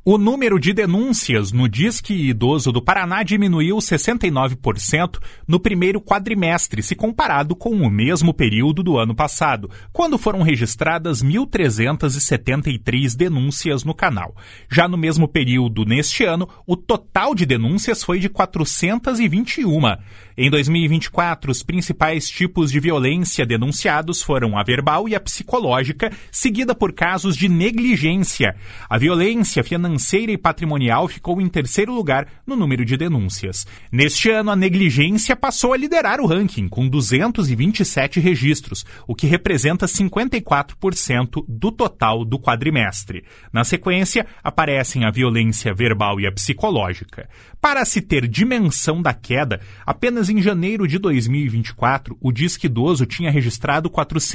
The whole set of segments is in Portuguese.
O número de denúncias no Disque Idoso do Paraná diminuiu 69% no primeiro quadrimestre, se comparado com o mesmo período do ano passado, quando foram registradas 1.373 denúncias no canal. Já no mesmo período neste ano, o total de denúncias foi de 421. Em 2024, os principais tipos de violência denunciados foram a verbal e a psicológica, seguida por casos de negligência. A violência financeira e patrimonial ficou em terceiro lugar no número de denúncias. Neste ano, a negligência passou a liderar o ranking, com 227 registros, o que representa 54% do total do quadrimestre. Na sequência, aparecem a violência verbal e a psicológica. Para se ter dimensão da queda, apenas em janeiro de 2024, o Disque Idoso tinha registrado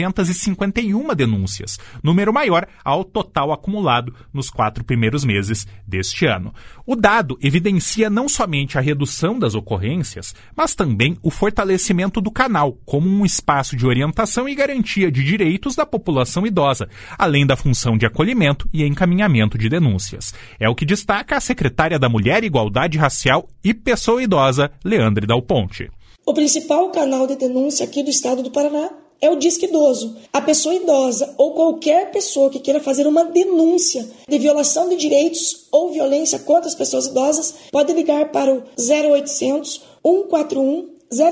451 denúncias, número maior ao total acumulado nos 4 primeiros meses deste ano. O dado evidencia não somente a redução das ocorrências, mas também o fortalecimento do canal como um espaço de orientação e garantia de direitos da população idosa, além da função de acolhimento e encaminhamento de denúncias. É o que destaca a secretária da Mulher, Igualdade Racial e Pessoa Idosa, Leandre Dal Ponte. O principal canal de denúncia aqui do estado do Paraná é o Disque Idoso. A pessoa idosa ou qualquer pessoa que queira fazer uma denúncia de violação de direitos ou violência contra as pessoas idosas pode ligar para o 0800 141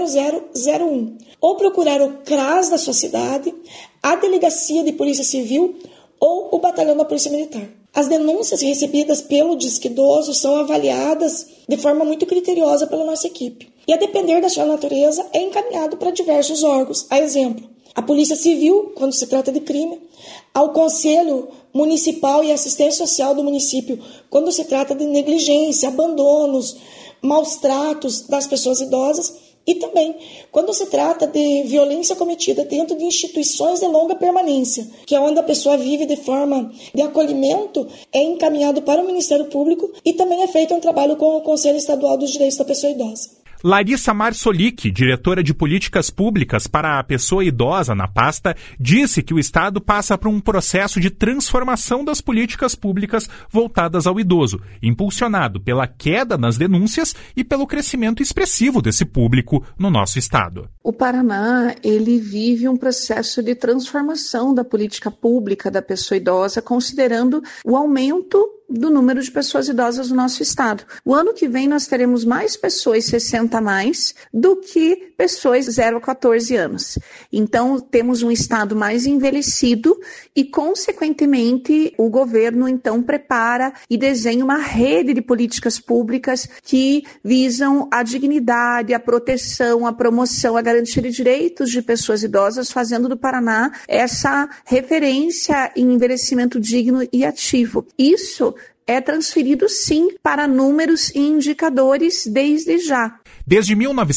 0001 ou procurar o CRAS da sua cidade, a Delegacia de Polícia Civil ou o Batalhão da Polícia Militar. As denúncias recebidas pelo Disque Idoso são avaliadas de forma muito criteriosa pela nossa equipe. E a depender da sua natureza, é encaminhado para diversos órgãos. A exemplo, a Polícia Civil, quando se trata de crime, ao Conselho Municipal e Assistência Social do município, quando se trata de negligência, abandonos, maus tratos das pessoas idosas, e também quando se trata de violência cometida dentro de instituições de longa permanência, que é onde a pessoa vive de forma de acolhimento, é encaminhado para o Ministério Público e também é feito um trabalho com o Conselho Estadual dos Direitos da Pessoa Idosa. Larissa Marsolik, diretora de Políticas Públicas para a Pessoa Idosa na pasta, disse que o Estado passa por um processo de transformação das políticas públicas voltadas ao idoso, impulsionado pela queda nas denúncias e pelo crescimento expressivo desse público no nosso Estado. O Paraná, ele vive um processo de transformação da política pública da pessoa idosa, considerando o aumento do número de pessoas idosas no nosso estado. O ano que vem nós teremos mais pessoas 60 a mais do que pessoas 0 a 14 anos. Então temos um estado mais envelhecido e, consequentemente, o governo então prepara e desenha uma rede de políticas públicas que visam a dignidade, a proteção, a promoção, a garantia de direitos de pessoas idosas, fazendo do Paraná essa referência em envelhecimento digno e ativo. Isso é transferido, sim, para números e indicadores desde já. Desde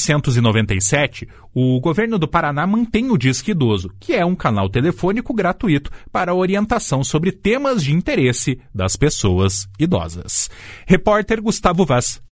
1997, o governo do Paraná mantém o Disque Idoso, que é um canal telefônico gratuito para orientação sobre temas de interesse das pessoas idosas. Repórter Gustavo Vaz.